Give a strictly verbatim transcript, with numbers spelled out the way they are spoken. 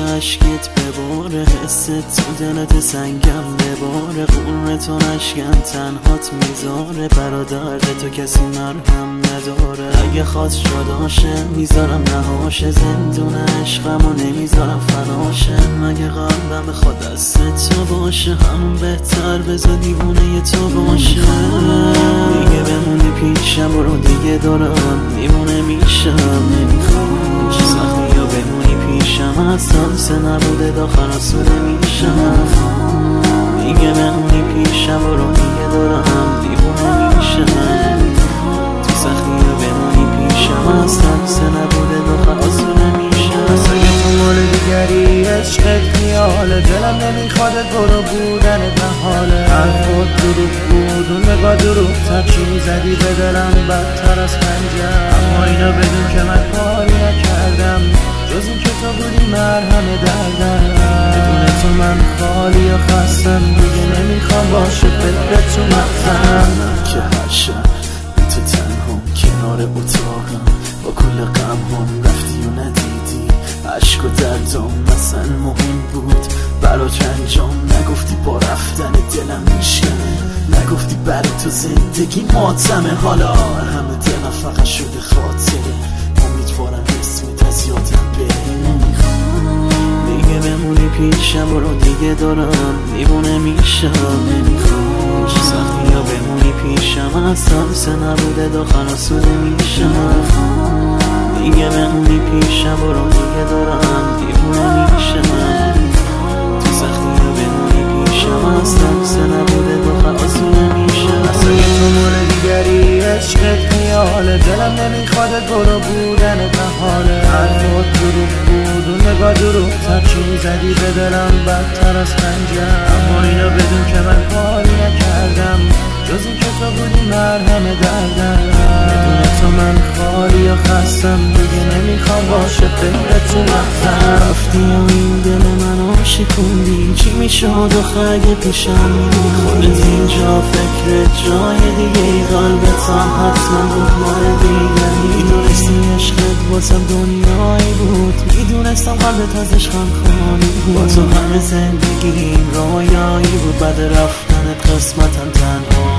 عشقت بباره، حس تو دلت سنگم بباره، قرنتون عشقم تنهات میذاره، برادر تو کسی مرهم نداره. اگه خواست شداشه میذارم نهاشه، زندون عشقمو نمیذارم فناشه. مگه قلبم بخواد دست تو باشه، همون بهتر بذار دیوونه تو باشه. دیگه بمونی پیشم برو دیگه دارم دیوونه میشم، نمیخوام چه سختی یا بمونی پیشم، اصلا سه نبوده داخل آسوده میشم. دیگه بمونی پیشم برو دیگه دارم دیوونه میشم، تو سختی یا بمونی پیشم، اصلا سه نبوده داخل آسوده میشم. اگه تو مال دیگری عشقت خیاله، دلم نمیخوادت برو بودن محاله. حرفات دروغ بود اون نگاه دروغ تکی زدی به دلم بدتر از خنجر. اما اینو بدون که من کاری نکردم جز این که تو بودی مرهم دردم. بدون تو من خالی و خستم، دیگه نمیخوام باشه فکرت تو مغزم. که هر شب بی تو تنهام کنار اتاقم، با کل غم هم رفتی و ندیدی، عشق و دردام مثلا مهم بود برات انجام نگفتی، با رفتن دلم میشکنه، نگفتی برای تو زندگی ماتمه. حالا همه دلم فقط شده خاطره، امیدوارم اسمت از یادم بره. دیگه بمونی پیشم برو دیگه دارم دیوونه میشم، نمیخوام چه سختی یا بمونی پیشم، اصلا سه نبوده داخل آسوده میشم. دیگه بمونی پیشم برو دیگه دارم دیوونه میشم، تو سختی یا بمونی پیشم، اصلا سه نبوده داخل آسوده میشم. اگه تو مال دیگری عشقت خیاله، دلم نمیخوادت برو بودن محاله. حرفات دروغ بود اون نگاه دروغ تکی زدی به دلم بدتر از خنجر. اما اینو بدون که من کاری نکردم جز این که تو بودی مرهم دردم. بدون تو من خالی و خستم، دیگه نمیخوام باشه فکرت تو مغزم. رفتی و این دل منو شکوندی، چی میشد آخه اگه پیشم میدی؟ خودت اینجا فکرت جای دیگه ای، قلبت هم حتما بود مال دیگری. میدونستی عشقت واسم دنیایی بود، میدونستم قلبت از عشقم خالی بود. با تو همه زندگیم رویایی بود، بعد رفتنت قسمتم تنها